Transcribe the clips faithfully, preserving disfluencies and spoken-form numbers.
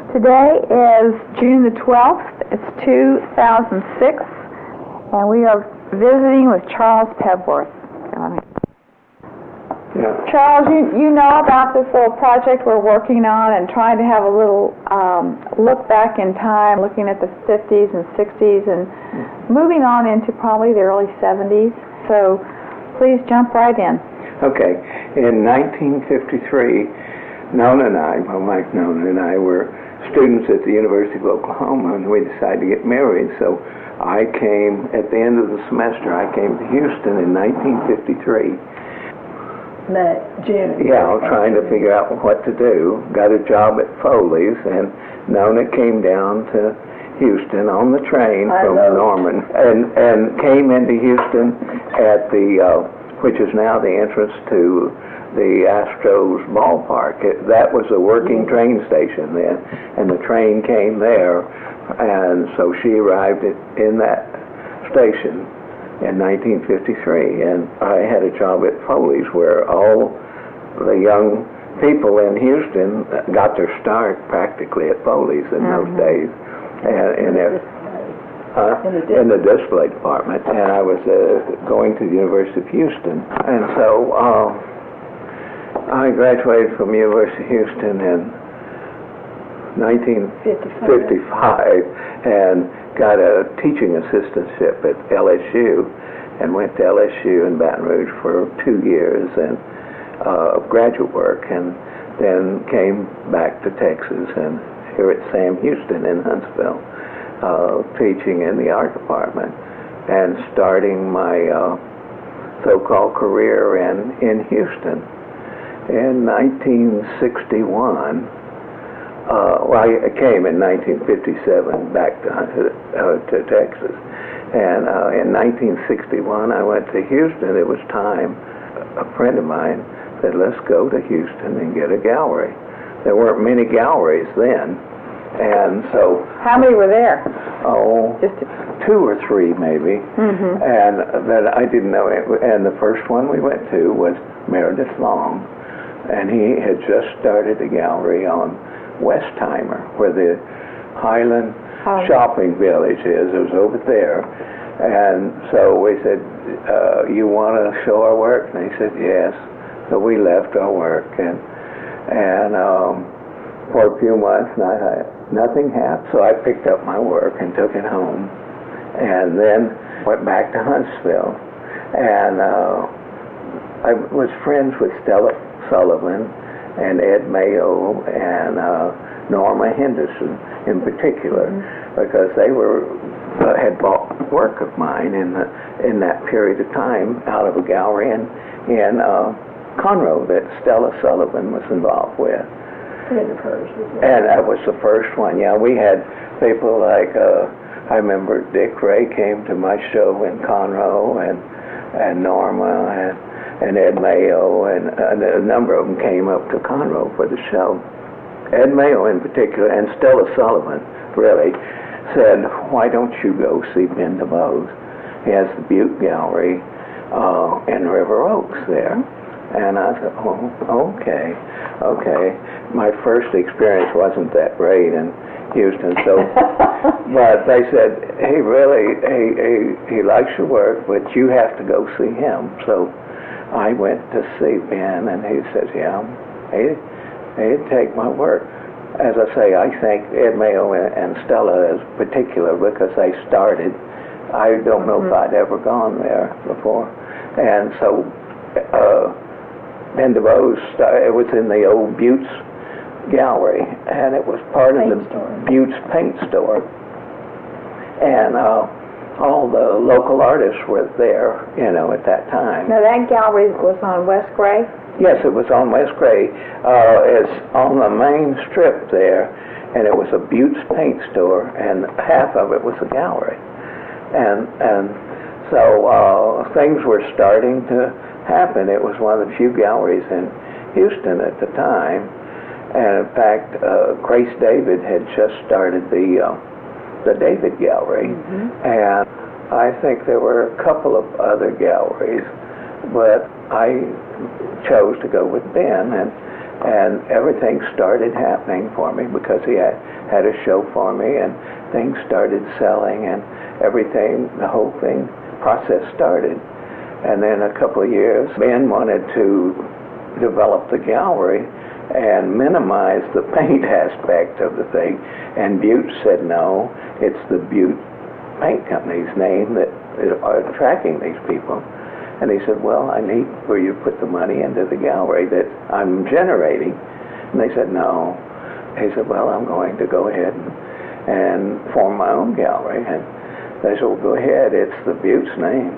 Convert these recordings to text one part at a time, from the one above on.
Today is June the twelfth. It's two thousand six, and we are visiting with Charles Pebworth. Yeah. Charles, you, you know about this little project we're working on and trying to have a little um, look back in time, looking at the fifties and sixties and moving on into probably the early seventies. So please jump right in. Okay. In nineteen fifty-three, Nona and I, my wife Nona and I, were students at the University of Oklahoma, and we decided to get married. So I came, at the end of the semester, I came to Houston in nineteen fifty-three. May, June. Yeah, I was trying to figure out what to do. Got a job at Foley's, and Nona came down to Houston on the train I from know. Norman, and and came into Houston at the, uh, which is now the entrance to the Astros ballpark. It, that was a working train station then, and the train came there, and so she arrived at, in that station in nineteen fifty-three, and I had a job at Foley's where all the young people in Houston got their start practically at Foley's in Mm-hmm. those days, and, and it, Uh, In the in the display department, and I was uh, going to the University of Houston, and so uh, I graduated from the University of Houston in nineteen fifty-five and got a teaching assistantship at L S U, and went to L S U in Baton Rouge for two years and uh, of graduate work, and then came back to Texas and here at Sam Houston in Huntsville. Uh, teaching in the art department and starting my uh, so-called career in, in Houston. In nineteen sixty-one, uh, well, I came in nineteen fifty-seven back to, uh, to Texas, and uh, in nineteen sixty-one I went to Houston. It was time. A friend of mine said, let's go to Houston and get a gallery. There weren't many galleries then. And so, How many were there? oh, Just a, two or three maybe, mm-hmm. and that I didn't know it. And the first one we went to was Meredith Long, and he had just started a gallery on Westheimer, where the Highland Oh. shopping village is. It was over there, and so we said, uh, "You want to show our work?" And he said, "Yes." So we left our work, and and um, for a few months, and I, nothing happened. So I picked up my work and took it home, and then went back to Huntsville. And uh, I was friends with Stella Sullivan and Ed Mayo and uh, Norma Henderson in particular, mm-hmm. because they were uh, had bought work of mine in the in that period of time out of a gallery in in uh, Conroe that Stella Sullivan was involved with. And that was the first one. Yeah, we had people like, uh, I remember Dick Ray came to my show in Conroe, and and Norma, and, and Ed Mayo, and, and a number of them came up to Conroe for the show. Ed Mayo in particular, and Stella Sullivan, really, said, why don't you go see Ben DeVos? He has the Butte Gallery uh, in River Oaks there. And I said, oh, okay, okay. My first experience wasn't that great in Houston, so, but they said, he really, he, he, he likes your work, but you have to go see him. So I went to see Ben, and he says, yeah, he, he'd take my work. As I say, I thank Ed Mayo and, and Stella as particular because they started. I don't know mm-hmm. if I'd ever gone there before. And so, uh, Ben DeVos, it was in the old Butte's gallery, and it was part paint of the store. Butte's paint store. And uh, all the local artists were there, you know, at that time. Now that gallery was on West Gray? Yes, it was on West Gray. Uh, it's on the main strip there, and it was a Butte's paint store, and half of it was a gallery. And and so uh, things were starting to happen. It was one of the few galleries in Houston at the time, and in fact, uh, Grace David had just started the uh, the David Gallery, mm-hmm. and I think there were a couple of other galleries, but I chose to go with Ben, and and everything started happening for me because he had had a show for me, and things started selling, and everything, the whole thing, process started. And then a couple of years, Ben wanted to develop the gallery and minimize the paint aspect of the thing, and Butte said no, it's the Butte Paint Company's name that is attracting these people. And he said, well, I need for you to put the money into the gallery that I'm generating. And they said, no. He said, well, I'm going to go ahead and, and form my own gallery. And they said, well, go ahead, it's the Butte's name.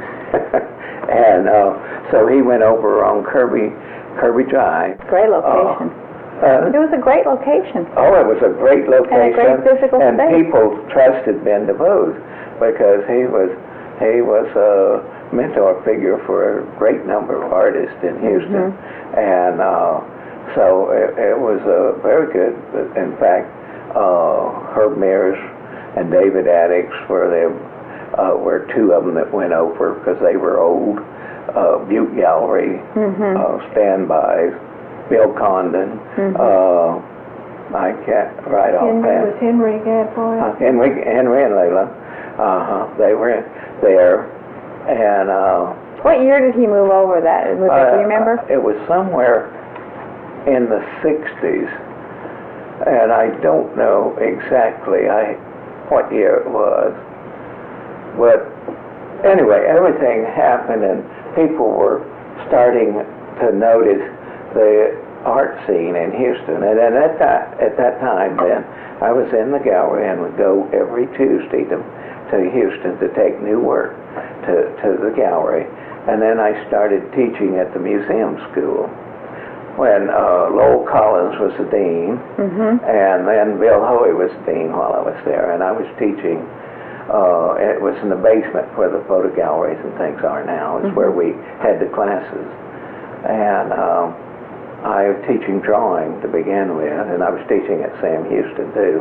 And uh, so he went over on Kirby, Kirby Drive. Great location. Uh, uh, It was a great location. Oh, it was a great location. And a great physical and space. people trusted Ben DeVos because he was he was a mentor figure for a great number of artists in Houston. Mm-hmm. And uh, so it, it was a very good. In fact, uh, Herb Mears and David Addix were there. Uh, were two of them that went over because they were old uh, Butte Gallery mm-hmm. uh, standbys. Bill Condon, mm-hmm. uh, I can't write off that. Was Henry Gadboy? Uh, Henry, Henry and Layla, uh-huh, they were there. And uh, what year did he move over? That was that, do you remember? Uh, it was somewhere in the sixties, and I don't know exactly I what year it was. But anyway, everything happened, and people were starting to notice the art scene in Houston. And then at that at that time, then I was in the gallery and would go every Tuesday to to Houston to take new work to to the gallery. And then I started teaching at the museum school when uh, Lowell Collins was the dean, mm-hmm. and then Bill Hoey was the dean while I was there, and I was teaching. Uh, it was in the basement where the photo galleries and things are now. It's mm-hmm. where we had the classes. And uh, I was teaching drawing to begin with, and I was teaching at Sam Houston too.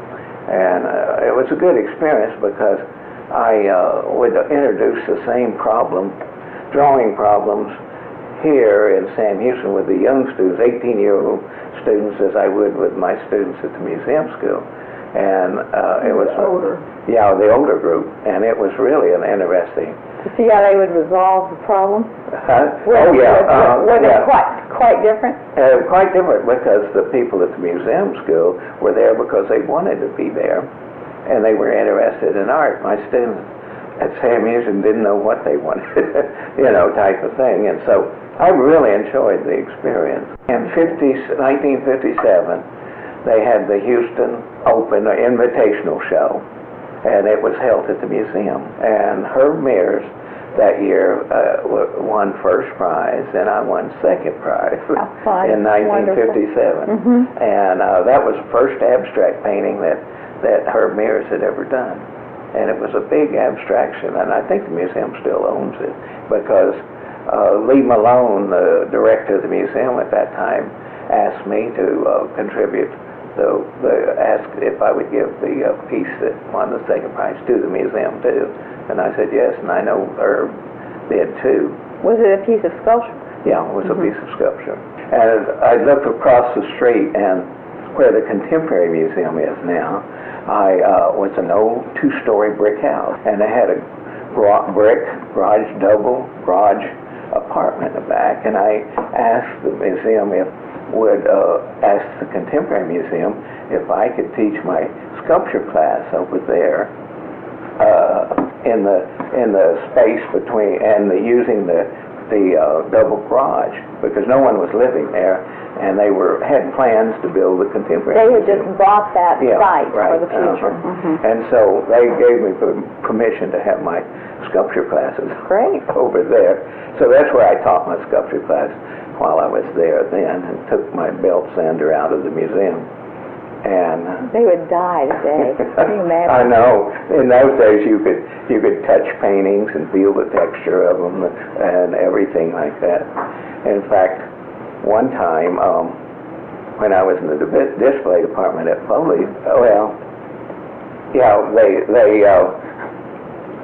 And uh, it was a good experience because I uh, would introduce the same problem, drawing problems, here in Sam Houston with the young students, eighteen-year-old students, as I would with my students at the museum school. And uh, it was older. Yeah, the older group, and it was really an interesting. To see how they would resolve the problem. Huh? Were, oh yeah, were, uh, were they yeah. quite quite different? Uh, quite different because the people at the museum school were there because they wanted to be there, and they were interested in art. My students at Sam Houston didn't know what they wanted, you know, type of thing, and so I really enjoyed the experience. In nineteen fifty-seven. They had the Houston Open or Invitational Show, and it was held at the museum. And Herb Mears that year uh, won first prize, and I won second prize in nineteen fifty-seven. Mm-hmm. And uh, that was the first abstract painting that, that Herb Mears had ever done. And it was a big abstraction, and I think the museum still owns it, because uh, Lee Malone, the director of the museum at that time, asked me to uh, contribute. So they asked if I would give the uh, piece that won the second prize to the museum too, and I said yes, and I know Herb did too. Was it a piece of sculpture? Yeah, it was mm-hmm. a piece of sculpture. And I looked across the street, and where the Contemporary Museum is now, I uh, was an old two-story brick house, and it had a brick garage, double garage apartment in the back, and I asked the museum if would uh, ask the Contemporary Museum if I could teach my sculpture class over there uh, in the in the space between and the, using the the uh, double garage, because no one was living there, and they were had plans to build the Contemporary They Museum. had just bought that yeah, site right. for the future. Uh-huh. Mm-hmm. And so they gave me permission to have my sculpture classes Great. over there. So that's where I taught my sculpture class while I was there then, and took my belt sander out of the museum. And they would die today. Can you imagine? I know. In those days, you could you could touch paintings and feel the texture of them and everything like that. In fact, one time um, when I was in the display department at Foley, well, yeah, they they uh,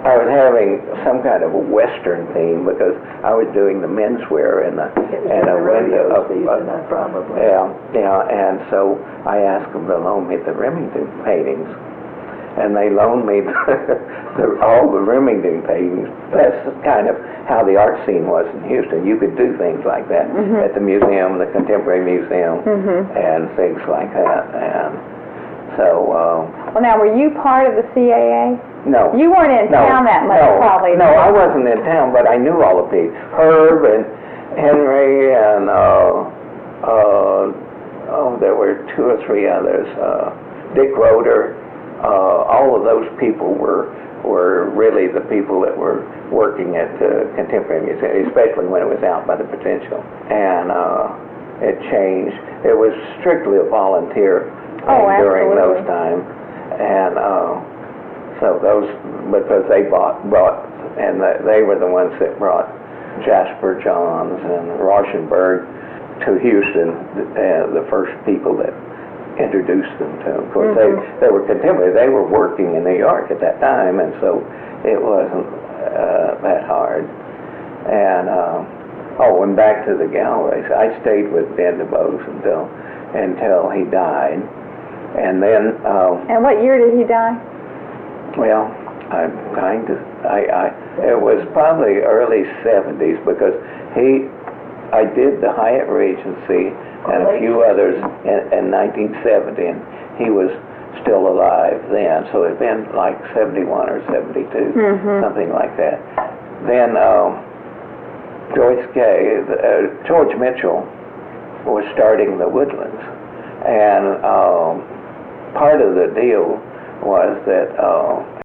I was having some kind of a Western theme because I was doing the menswear and the and a window. Rodeo season, uh, probably. Yeah, yeah, and so I asked them to loan me the Remington paintings, and they loaned me the, the, all the Remington paintings. That's kind of how the art scene was in Houston. You could do things like that Mhm. at the museum, the Contemporary Museum, Mhm. and things like that. And so, uh, Well, now, were you part of the C A A? no. You weren't in No, town that much, no, probably. No, I wasn't in town, but I knew all the people. Herb and Henry and, uh, uh, oh, there were two or three others. Uh, Dick Roeder. Uh, all of those people were were really the people that were working at the Contemporary Museum, especially when it was out by the Potential. And uh, it changed. It was strictly a volunteer Oh, thing during absolutely. those times. And uh, so those, because they bought, brought, and the, they were the ones that brought Jasper Johns and Rauschenberg to Houston, uh, the first people that introduced them to them. Of course, Mhm. they, they were contemporary. They were working in New York at that time, and so it wasn't uh, that hard. And, uh, oh, and back to the galleries. I stayed with Ben DuBose until, until he died. And then, uh, And what year did he die? well, I'm kind of, I, I, it was probably early seventies because he, I did the Hyatt Regency and a few others in, in nineteen seventy, and he was still alive then, so it'd been like seventy-one or seventy-two, Mhm. something like that. Then um, Joyce Gay, uh, George Mitchell was starting the Woodlands, and um, part of the deal was that uh,